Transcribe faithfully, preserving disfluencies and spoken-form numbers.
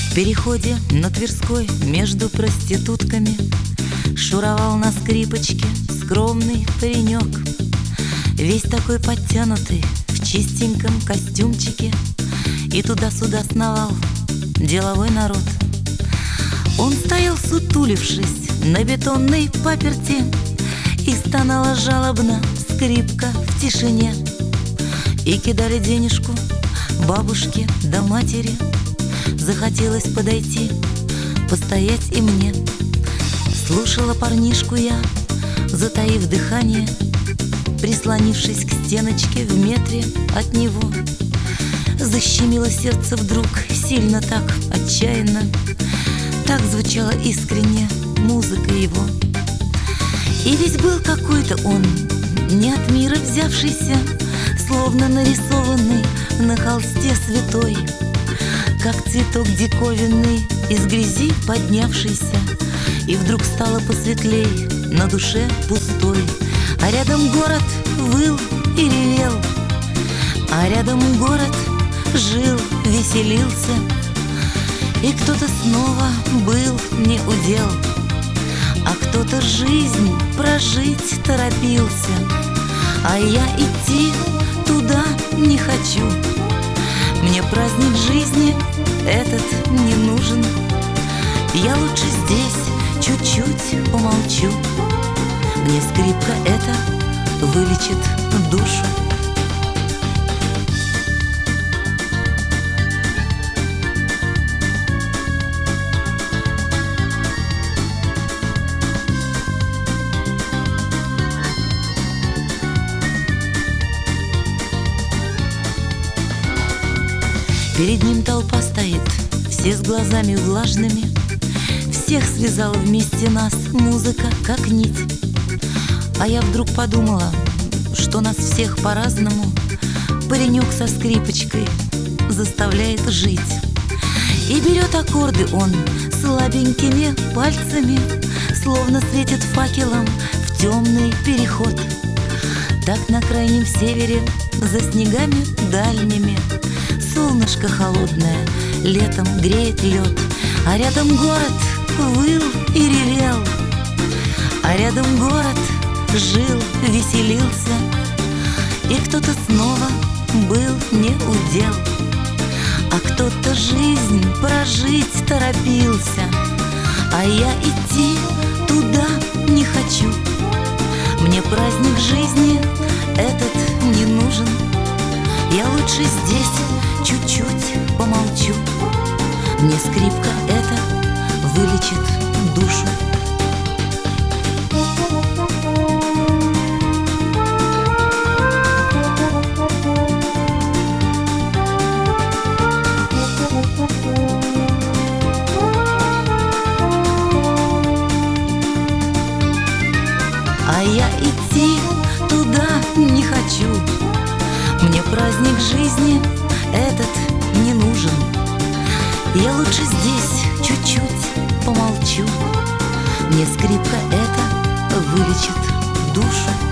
В переходе на Тверской между проститутками шуровал на скрипочке скромный паренек, весь такой подтянутый в чистеньком костюмчике, и туда-сюда сновал деловой народ. Он стоял, сутулившись на бетонной паперти, и стонала жалобно скрипка в тишине. И кидали денежку бабушке да матери. Захотелось подойти, постоять и мне. Слушала парнишку я, затаив дыхание, прислонившись к стеночке в метре от него. Защемило сердце вдруг сильно так, отчаянно. Так звучала искренне музыка его. И весь был какой-то он, не от мира взявшийся, словно нарисованный на холсте святой, как цветок диковинный из грязи поднявшийся. И вдруг стало посветлей, на душе пустой, а рядом город выл и ревел, а рядом город жил, веселился. И кто-то снова был не удел, а кто-то жизнь прожить торопился. А я идти туда не хочу. Мне праздник жизни этот не нужен. Я лучше здесь чуть-чуть помолчу. Мне скрипка эта вылечит душу. Перед ним толпа стоит, все с глазами влажными. Всех связала вместе нас музыка, как нить. А я вдруг подумала, что нас всех по-разному паренек со скрипочкой заставляет жить. И берет аккорды он слабенькими пальцами, словно светит факелом в темный переход. Так на крайнем севере, за снегами дальними, солнышко холодное летом греет лед, а рядом город выл и ревел, а рядом город жил, веселился. И кто-то снова был не удел, а кто-то жизнь прожить торопился. А я идти туда не хочу. Мне праздник жизни этот не нужен. Я лучше здесь чуть-чуть помолчу. Мне скрипка эта вылечит душу. А я идти туда не хочу. Мне праздник жизни этот не нужен. Я лучше здесь чуть-чуть помолчу. Мне скрипка эта вылечит душу.